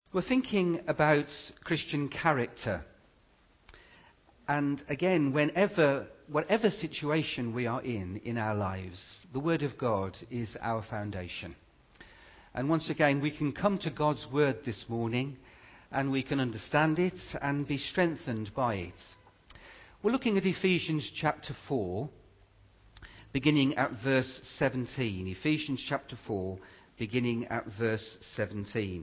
We're thinking about Christian character. And again, whatever situation we are in our lives, the Word of God is our foundation. And once again, we can come to God's Word this morning and we can understand it and be strengthened by it. We're looking at Ephesians chapter 4, beginning at verse 17. Ephesians chapter 4, beginning at verse 17.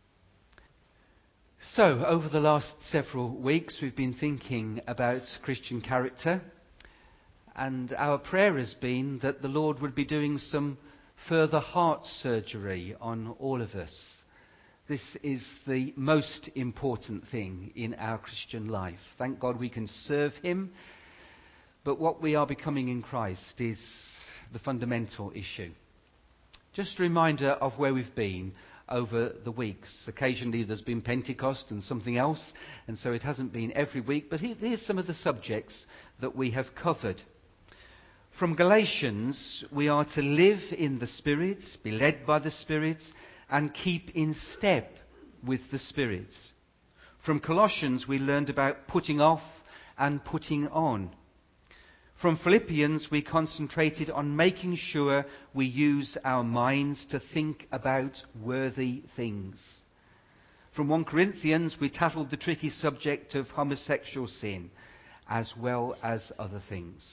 So, over the last several weeks, we've been thinking about Christian character, and our prayer has been that the Lord would be doing some further heart surgery on all of us. This is the most important thing in our Christian life. Thank God we can serve Him, but what we are becoming in Christ is the fundamental issue. Just a reminder of where we've been over the weeks. Occasionally there's been Pentecost and something else, and so it hasn't been every week, but here's some of the subjects that we have covered. From Galatians, we are to live in the Spirit, be led by the Spirit, and keep in step with the Spirit. From Colossians, we learned about putting off and putting on. From Philippians, we concentrated on making sure we use our minds to think about worthy things. From 1 Corinthians, we tackled the tricky subject of homosexual sin, as well as other things.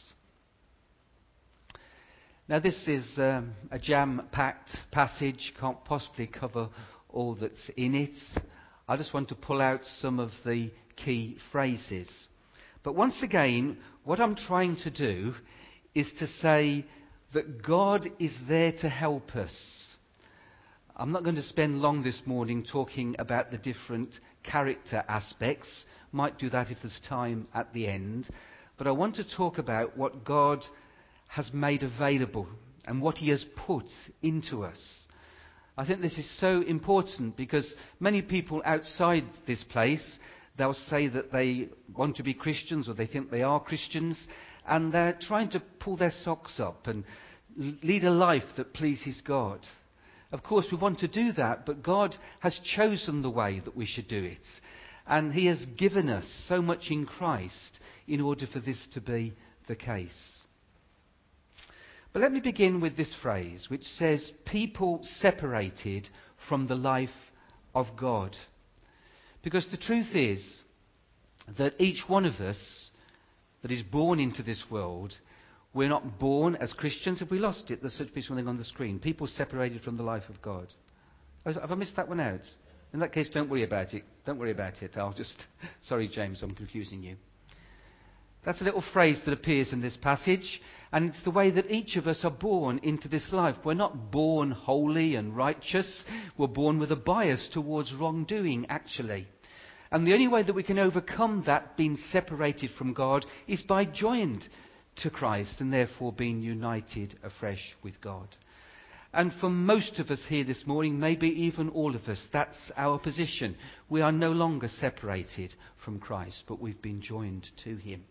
Now, this is a jam-packed passage, can't possibly cover all that's in it. I just want to pull out some of the key phrases. But once again, what I'm trying to do is to say that God is there to help us. I'm not going to spend long this morning talking about the different character aspects. Might do that if there's time at the end. But I want to talk about what God has made available and what He has put into us. I think this is so important because many people outside this place, they'll say that they want to be Christians or they think they are Christians, and they're trying to pull their socks up and lead a life that pleases God. Of course, we want to do that, but God has chosen the way that we should do it. And He has given us so much in Christ in order for this to be the case. But let me begin with this phrase, which says, people separated from the life of God. Because the truth is that each one of us that is born into this world, we're not born as Christians. Have we lost it? There's such a something on the screen. People separated from the life of God. Have I missed that one out? In that case, don't worry about it. Don't worry about it. Sorry, James, I'm confusing you. That's a little phrase that appears in this passage, and it's the way that each of us are born into this life. We're not born holy and righteous. We're born with a bias towards wrongdoing, actually. And the only way that we can overcome that, being separated from God, is by joined to Christ and therefore being united afresh with God. And for most of us here this morning, maybe even all of us, that's our position. We are no longer separated from Christ, but we've been joined to Him.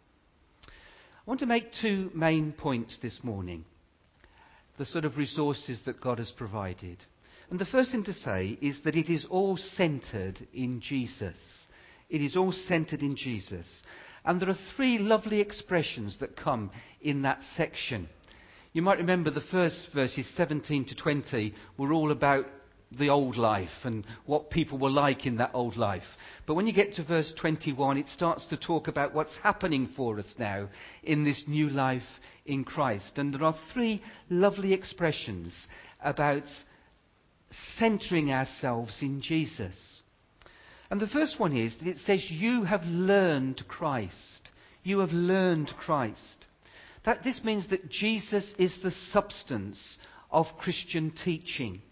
I want to make two main points this morning. The sort of resources that God has provided. And the first thing to say is that it is all centred in Jesus. It is all centred in Jesus. And there are three lovely expressions that come in that section. You might remember the first verses 17 to 20 were all about the old life and what people were like in that old life. But when you get to verse 21, it starts to talk about what's happening for us now in this new life in Christ. And there are three lovely expressions about centering ourselves in Jesus. And the first one is that it says, you have learned Christ. You have learned Christ. This means that Jesus is the substance of Christian teaching.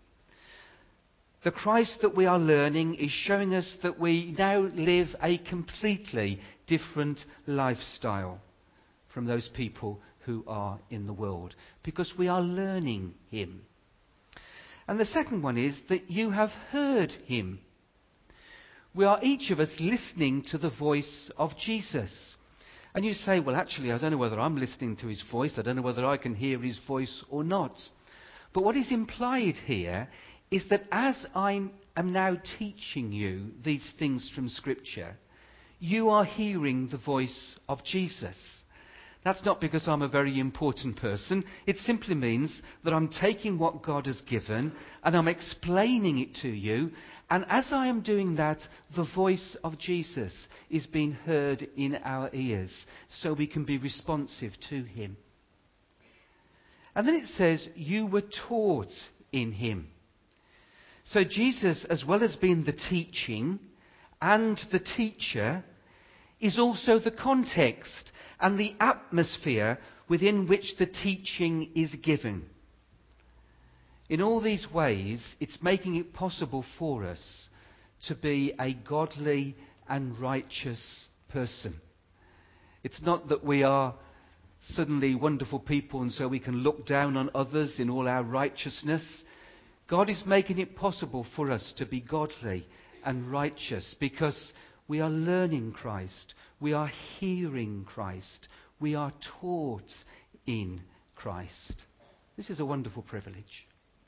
The Christ that we are learning is showing us that we now live a completely different lifestyle from those people who are in the world, because we are learning Him. And the second one is that you have heard Him. We are each of us listening to the voice of Jesus. And you say, well, actually, I don't know whether I'm listening to His voice. I don't know whether I can hear His voice or not. But what is implied here is that as I'm am now teaching you these things from Scripture, you are hearing the voice of Jesus. That's not because I'm a very important person. It simply means that I'm taking what God has given and I'm explaining it to you. And as I am doing that, the voice of Jesus is being heard in our ears so we can be responsive to him. And then it says, you were taught in him. So Jesus, as well as being the teaching and the teacher, is also the context and the atmosphere within which the teaching is given. In all these ways, it's making it possible for us to be a godly and righteous person. It's not that we are suddenly wonderful people and so we can look down on others in all our righteousness. God is making it possible for us to be godly and righteous because we are learning Christ. We are hearing Christ. We are taught in Christ. This is a wonderful privilege.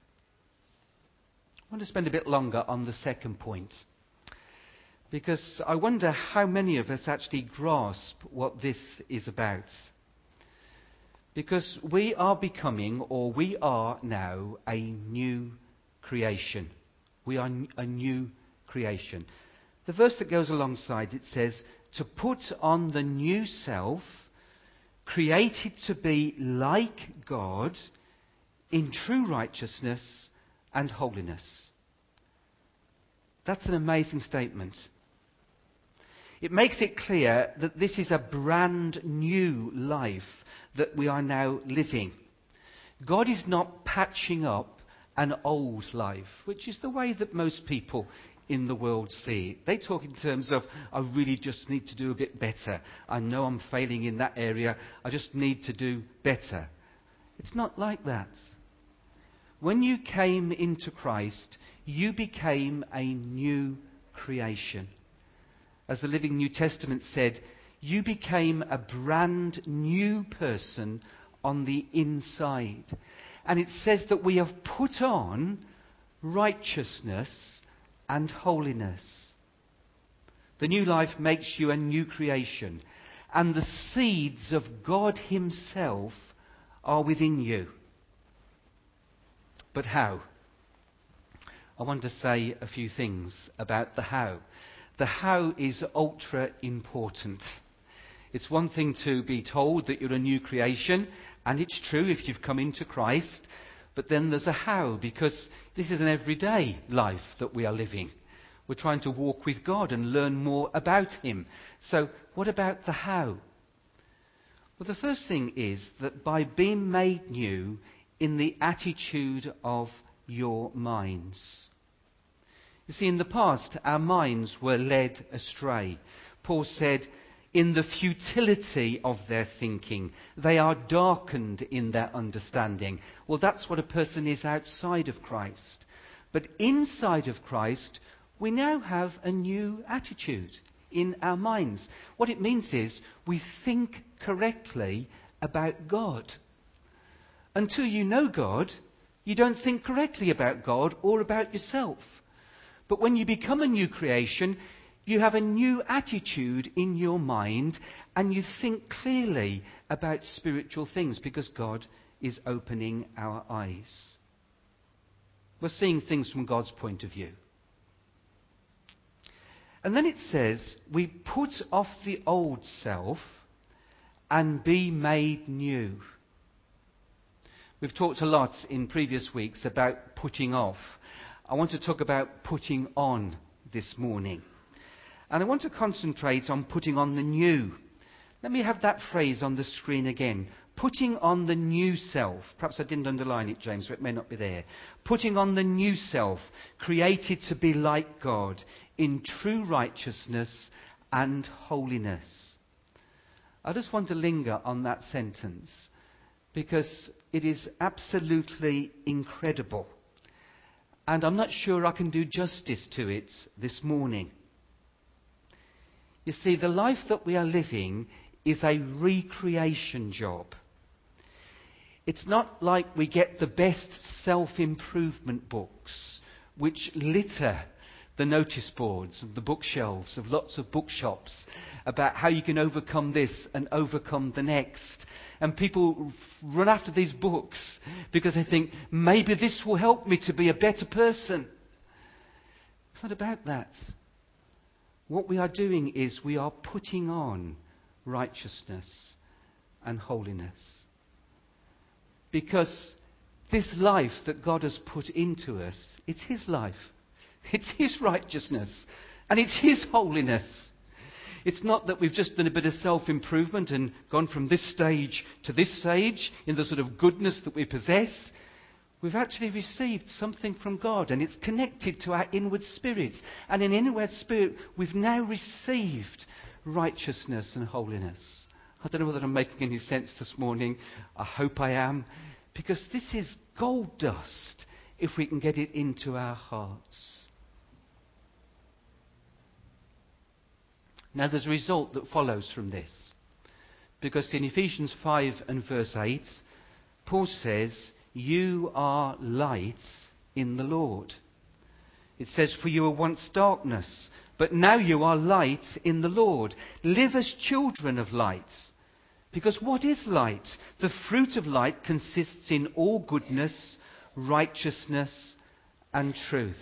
I want to spend a bit longer on the second point, because I wonder how many of us actually grasp what this is about. Because we are becoming, or we are now, a new creation. We are a new creation. The verse that goes alongside it says, to put on the new self, created to be like God in true righteousness and holiness. That's an amazing statement. It makes it clear that this is a brand new life that we are now living. God is not patching up an old life, which is the way that most people in the world see it. They talk in terms of, I really just need to do a bit better. I know I'm failing in that area. I just need to do better. It's not like that. When you came into Christ, you became a new creation. As the Living New Testament said, you became a brand new person on the inside. And it says that we have put on righteousness and holiness. The new life makes you a new creation, and the seeds of God himself are within you. But how? I want to say a few things about the how. The how is ultra important. It's one thing to be told that you're a new creation, and it's true if you've come into Christ, but then there's a how, because this is an everyday life that we are living. We're trying to walk with God and learn more about him. So what about the how? Well, the first thing is that by being made new in the attitude of your minds. You see, in the past, our minds were led astray. Paul said, in the futility of their thinking, they are darkened in their understanding. Well, that's what a person is outside of Christ. But inside of Christ, we now have a new attitude in our minds. What it means is we think correctly about God. Until you know God, you don't think correctly about God or about yourself. But when you become a new creation, you have a new attitude in your mind and you think clearly about spiritual things because God is opening our eyes. We're seeing things from God's point of view. And then it says, we put off the old self and be made new. We've talked a lot in previous weeks about putting off. I want to talk about putting on this morning. And I want to concentrate on putting on the new. Let me have that phrase on the screen again. Putting on the new self. Perhaps I didn't underline it, James, so it may not be there. Putting on the new self, created to be like God in true righteousness and holiness. I just want to linger on that sentence because it is absolutely incredible. And I'm not sure I can do justice to it this morning. You see, the life that we are living is a recreation job. It's not like we get the best self-improvement books which litter the notice boards and the bookshelves of lots of bookshops about how you can overcome this and overcome the next. And people run after these books because they think, maybe this will help me to be a better person. It's not about that. What we are doing is we are putting on righteousness and holiness. Because this life that God has put into us, it's His life. It's His righteousness. And it's His holiness. It's not that we've just done a bit of self-improvement and gone from this stage to this stage in the sort of goodness that we possess. We've actually received something from God, and it's connected to our inward spirit. And in inward spirit, we've now received righteousness and holiness. I don't know whether I'm making any sense this morning. I hope I am. Because this is gold dust if we can get it into our hearts. Now there's a result that follows from this. Because in Ephesians 5 and verse 8, Paul says, you are light in the Lord. It says, for you were once darkness, but now you are light in the Lord. Live as children of light. Because what is light? The fruit of light consists in all goodness, righteousness, and truth.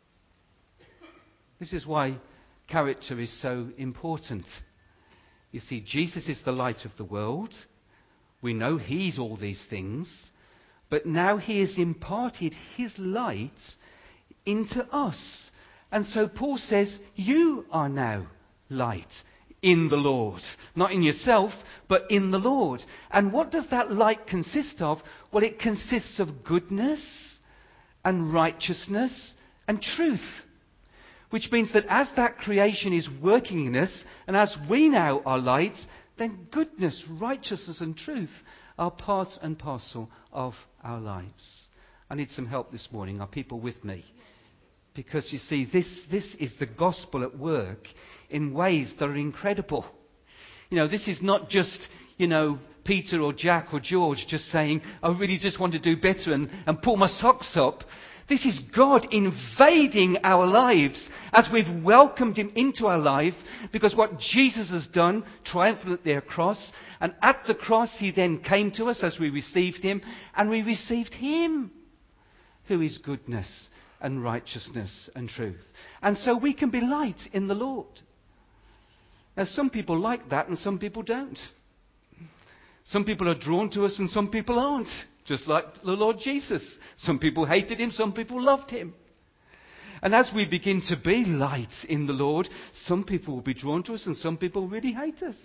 This is why character is so important. You see, Jesus is the light of the world. We know He's all these things. But now He has imparted His light into us. And so Paul says, you are now light in the Lord. Not in yourself, but in the Lord. And what does that light consist of? Well, it consists of goodness and righteousness and truth. Which means that as that creation is working in us, and as we now are light, then goodness, righteousness and truth are part and parcel of our lives. I need some help this morning. Are people with me? Because you see, this is the gospel at work in ways that are incredible. You know, this is not just, Peter or Jack or George just saying, I really just want to do better and pull my socks up. This is God invading our lives as we've welcomed Him into our life, because what Jesus has done triumphantly at the cross, and at the cross He then came to us as we received Him, and we received Him, who is goodness and righteousness and truth. And so we can be light in the Lord. Now some people like that and some people don't. Some people are drawn to us and some people aren't. Just like the Lord Jesus. Some people hated Him, some people loved Him. And as we begin to be light in the Lord, some people will be drawn to us and some people really hate us.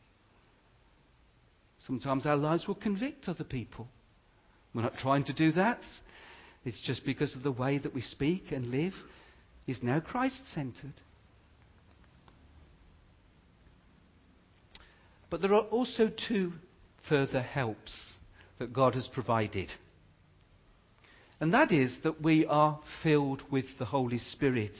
Sometimes our lives will convict other people. We're not trying to do that. It's just because of the way that we speak and live is now Christ-centered. But there are also two further helps that God has provided. And that is that we are filled with the Holy Spirit.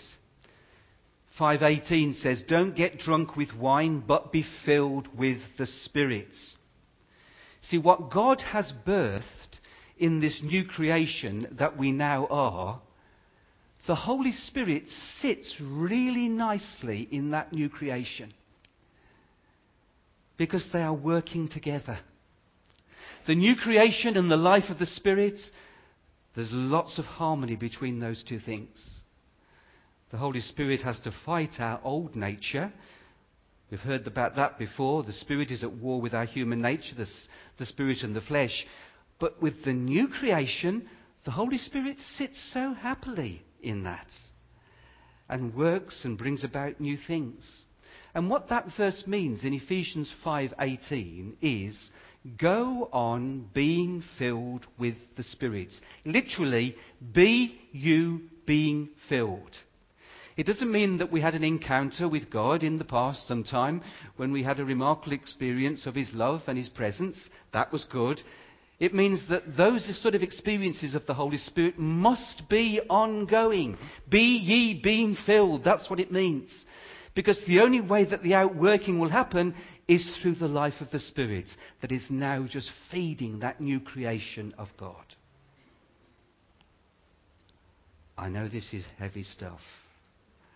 5:18 says, don't get drunk with wine, but be filled with the Spirit. See, what God has birthed in this new creation that we now are, the Holy Spirit sits really nicely in that new creation. Because they are working together. The new creation and the life of the Spirit, there's lots of harmony between those two things. The Holy Spirit has to fight our old nature. We've heard about that before. The Spirit is at war with our human nature, the Spirit and the flesh. But with the new creation, the Holy Spirit sits so happily in that and works and brings about new things. And what that verse means in Ephesians 5:18 is, go on being filled with the Spirit. Literally, be you being filled. It doesn't mean that we had an encounter with God in the past sometime when we had a remarkable experience of His love and His presence. That was good. It means that those sort of experiences of the Holy Spirit must be ongoing. Be ye being filled. That's what it means. Because the only way that the outworking will happen is through the life of the Spirit that is now just feeding that new creation of God. I know this is heavy stuff.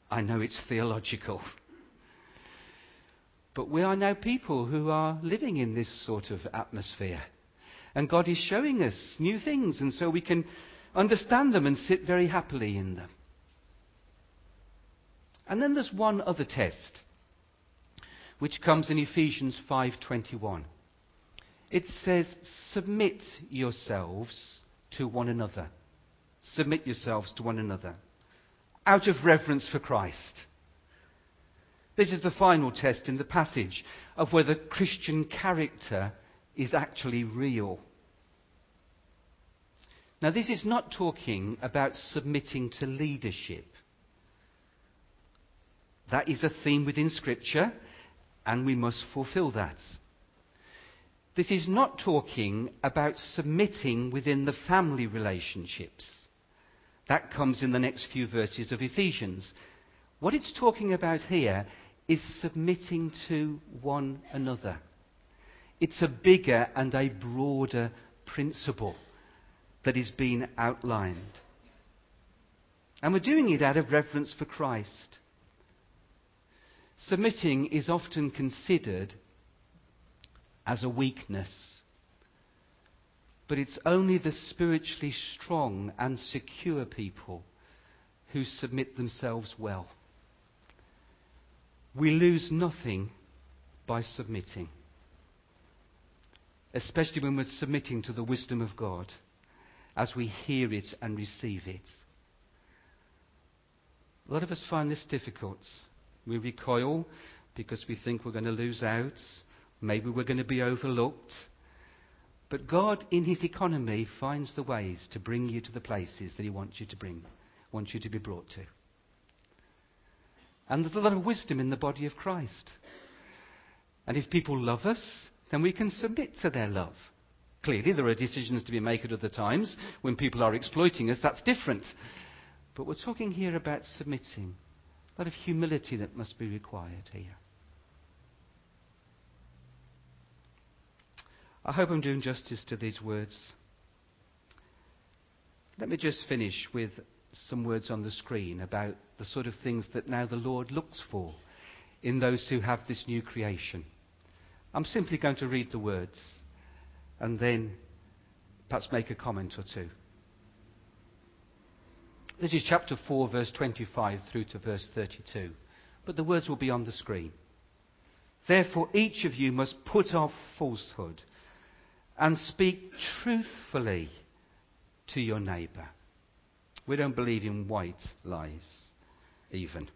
I know it's theological. But we are now people who are living in this sort of atmosphere. And God is showing us new things, and so we can understand them and sit very happily in them. And then there's one other test, which comes in Ephesians 5:21. It says, submit yourselves to one another. Submit yourselves to one another, out of reverence for Christ. This is the final test in the passage of whether Christian character is actually real. Now, this is not talking about submitting to leadership. That is a theme within Scripture, and we must fulfill that. This is not talking about submitting within the family relationships. That comes in the next few verses of Ephesians. What it's talking about here is submitting to one another. It's a bigger and a broader principle that is being outlined. And we're doing it out of reverence for Christ. Submitting is often considered as a weakness. But it's only the spiritually strong and secure people who submit themselves well. We lose nothing by submitting, especially when we're submitting to the wisdom of God as we hear it and receive it. A lot of us find this difficult. We recoil because we think we're going to lose out. Maybe we're going to be overlooked. But God, in his economy, finds the ways to bring you to the places that he wants you to be brought to. And there's a lot of wisdom in the body of Christ. And if people love us, then we can submit to their love. Clearly, there are decisions to be made at other times. When people are exploiting us, that's different. But we're talking here about submitting. A lot of humility that must be required here. I hope I'm doing justice to these words. Let me just finish with some words on the screen about the sort of things that now the Lord looks for in those who have this new creation. I'm simply going to read the words and then perhaps make a comment or two. This is chapter 4, verse 25 through to verse 32. But the words will be on the screen. Therefore, each of you must put off falsehood and speak truthfully to your neighbour. We don't believe in white lies, even.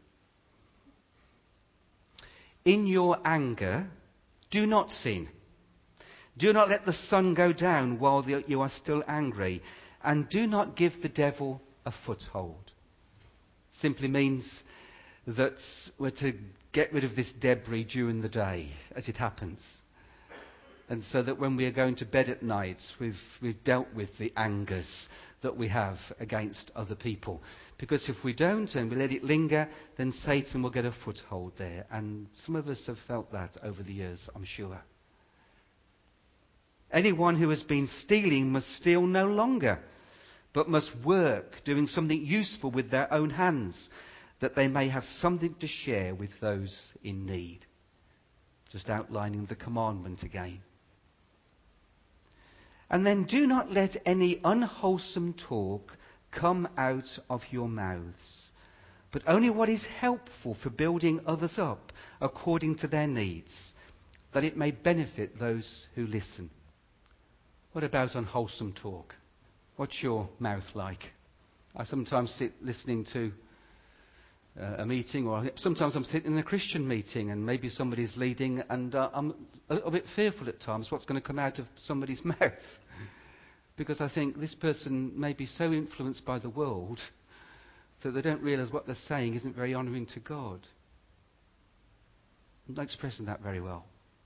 In your anger, do not sin. Do not let the sun go down while you are still angry. And do not give the devil a foothold. Simply means that we're to get rid of this debris during the day as it happens. And so that when we are going to bed at night, we've dealt with the angers that we have against other people. Because if we don't and we let it linger, then Satan will get a foothold there. And some of us have felt that over the years, I'm sure. Anyone who has been stealing must steal no longer, but must work, doing something useful with their own hands, that they may have something to share with those in need. Just outlining the commandment again. And then do not let any unwholesome talk come out of your mouths, but only what is helpful for building others up according to their needs, that it may benefit those who listen. What about unwholesome talk? What's your mouth like? I sometimes sit listening to a meeting, or sometimes I'm sitting in a Christian meeting and maybe somebody's leading, and I'm a little bit fearful at times what's going to come out of somebody's mouth. Because I think this person may be so influenced by the world that they don't realise what they're saying isn't very honouring to God. I'm not expressing that very well.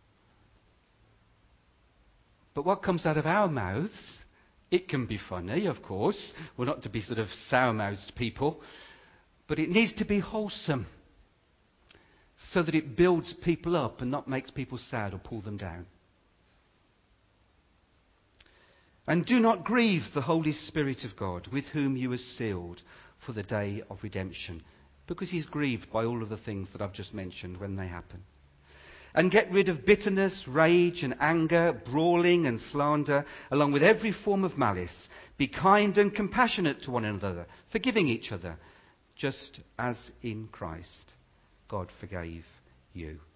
But what comes out of our mouths, it can be funny, of course. We're not to be sort of sour-mouthed people. But it needs to be wholesome, so that it builds people up and not makes people sad or pull them down. And do not grieve the Holy Spirit of God, with whom you are sealed for the day of redemption. because he's grieved by all of the things that I've just mentioned when they happen. And get rid of bitterness, rage and anger, brawling and slander, along with every form of malice. Be kind and compassionate to one another, forgiving each other, just as in Christ God forgave you.